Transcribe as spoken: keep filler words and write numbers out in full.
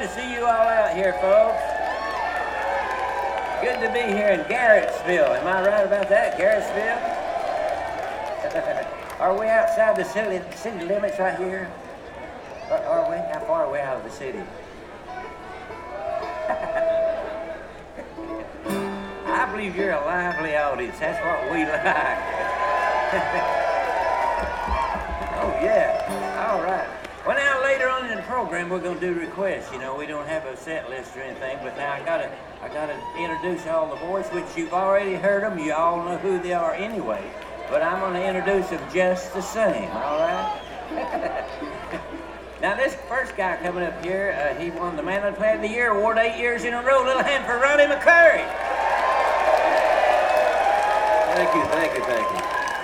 to see you all out here, folks. Good to be here in Garrettsville. Am I right about that, Garrettsville? Are we outside the city, city limits right here? Or are we? How far are we out of the city? I believe you're a lively audience. That's what we like. Oh, yeah. All right. Well, now, later on in the program, we're going to do requests. You know, we don't have a set list or anything, but now I gotta, I gotta introduce all the boys, which you've already heard them. You all know who they are anyway. But I'm going to introduce them just the same, all right? Now, this first guy coming up here, uh, he won the Manly Player of the Year award eight years in a row. Little hand for Ronnie McCurry. Thank you, thank you, thank you.